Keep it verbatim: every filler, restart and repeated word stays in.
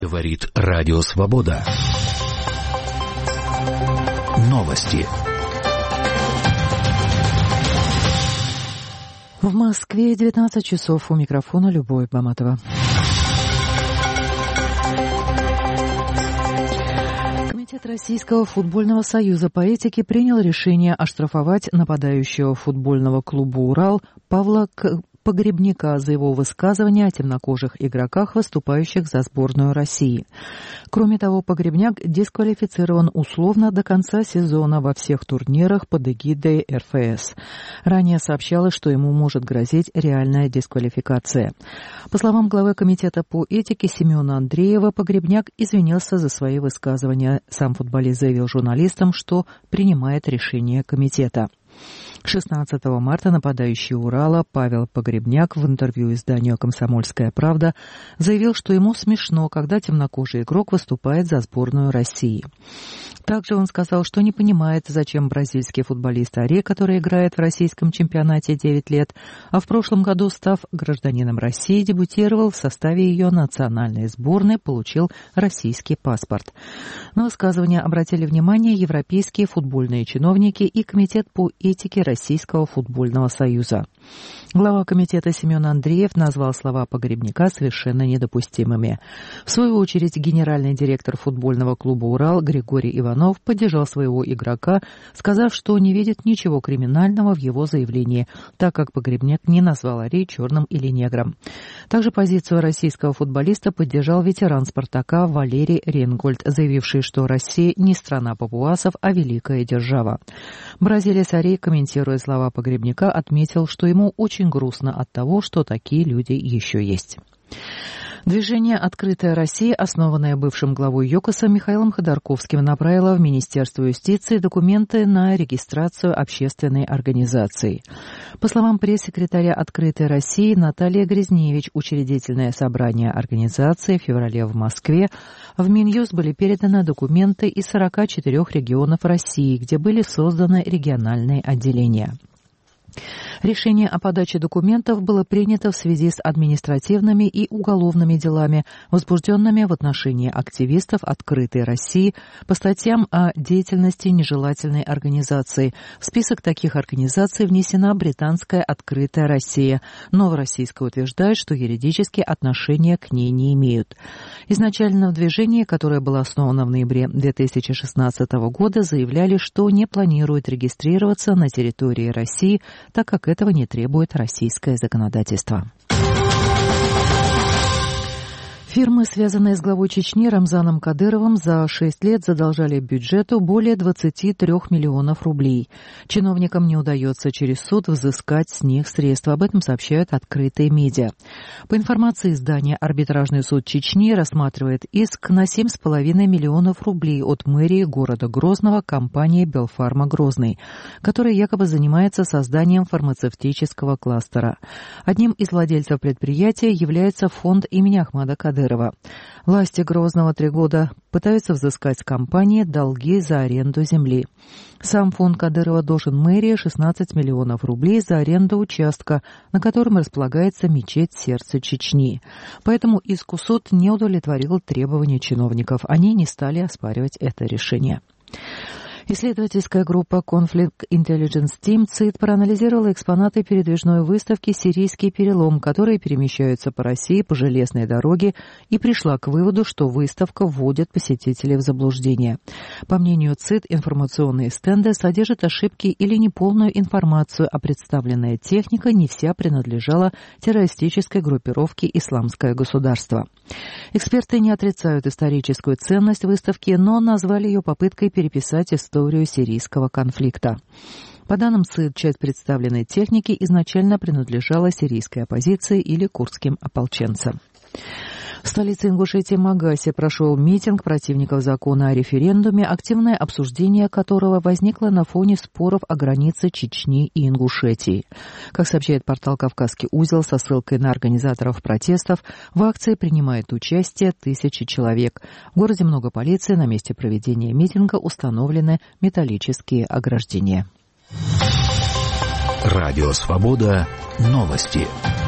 Говорит Радио Свобода. Новости. В Москве девятнадцать часов. У микрофона Любовь Баматова. Комитет Российского футбольного союза по этике принял решение оштрафовать нападающего футбольного клуба «Урал» Павла Погребняка за его высказывания о темнокожих игроках, выступающих за сборную России. Кроме того, Погребняк дисквалифицирован условно до конца сезона во всех турнирах под эгидой эр эф эс. Ранее сообщалось, что ему может грозить реальная дисквалификация. По словам главы комитета по этике Семена Андреева, Погребняк извинился за свои высказывания. Сам футболист заявил журналистам, что принимает решение комитета. шестнадцатого марта нападающий Урала Павел Погребняк в интервью изданию «Комсомольская правда» заявил, что ему смешно, когда темнокожий игрок выступает за сборную России. Также он сказал, что не понимает, зачем бразильский футболист Аре, который играет в российском чемпионате девять лет, а в прошлом году, став гражданином России, дебютировал в составе ее национальной сборной, получил российский паспорт. На высказывание обратили внимание европейские футбольные чиновники и Комитет по этике Российского футбольного союза. Глава комитета Семен Андреев назвал слова Погребняка совершенно недопустимыми. В свою очередь, генеральный директор футбольного клуба «Урал» Григорий Иванов поддержал своего игрока, сказав, что не видит ничего криминального в его заявлении, так как Погребняк не назвал Ари черным или негром. Также позицию российского футболиста поддержал ветеран «Спартака» Валерий Ренгольд, заявивший, что Россия не страна папуасов, а великая держава. Бразилец Ари, комментируя слова Погребняка, отметил, что ему очень грустно от того, что такие люди еще есть. Движение «Открытая Россия», основанное бывшим главой ЮКОСа Михаилом Ходорковским, направило в Министерство юстиции документы на регистрацию общественной организации. По словам пресс-секретаря «Открытой России» Натальи Грязневич, учредительное собрание организации в феврале в Москве, в Минюст были переданы документы из сорока четырёх регионов России, где были созданы региональные отделения. Решение о подаче документов было принято в связи с административными и уголовными делами, возбужденными в отношении активистов «Открытой России» по статьям о деятельности нежелательной организации. В список таких организаций внесена британская «Открытая Россия», но Новороссийская утверждает, что юридические отношения к ней не имеют. Изначально в движении, которое было основано в ноябре две тысячи шестнадцатого года, заявляли, что не планируют регистрироваться на территории России, так как этого не требует российское законодательство. Фирмы, связанные с главой Чечни Рамзаном Кадыровым, за шесть лет задолжали бюджету более двадцати трёх миллионов рублей. Чиновникам не удается через суд взыскать с них средства. Об этом сообщают открытые медиа. По информации издания, арбитражный суд Чечни рассматривает иск на семь с половиной миллионов рублей от мэрии города Грозного компании «Белфарма Грозный», которая якобы занимается созданием фармацевтического кластера. Одним из владельцев предприятия является фонд имени Ахмада Кадырова. Власти Грозного три года пытаются взыскать с компании долги за аренду земли. Сам фонд Кадырова должен мэрии шестнадцать миллионов рублей за аренду участка, на котором располагается мечеть Сердца Чечни. Поэтому иску суд не удовлетворил требования чиновников. Они не стали оспаривать это решение. Исследовательская группа Conflict Intelligence Team ЦИТ проанализировала экспонаты передвижной выставки «Сирийский перелом», которые перемещаются по России по железной дороге, и пришла к выводу, что выставка вводит посетителей в заблуждение. По мнению ЦИТ, информационные стенды содержат ошибки или неполную информацию, а представленная техника не вся принадлежала террористической группировке «Исламское государство». Эксперты не отрицают историческую ценность выставки, но назвали ее попыткой переписать историю сирийского конфликта. По данным ЦИТ, часть представленной техники изначально принадлежала сирийской оппозиции или курдским ополченцам. В столице Ингушетии Магасе прошел митинг противников закона о референдуме, активное обсуждение которого возникло на фоне споров о границе Чечни и Ингушетии. Как сообщает портал «Кавказский узел» со ссылкой на организаторов протестов, в акции принимают участие тысячи человек. В городе много полиции, на месте проведения митинга установлены металлические ограждения. Радио «Свобода». Новости.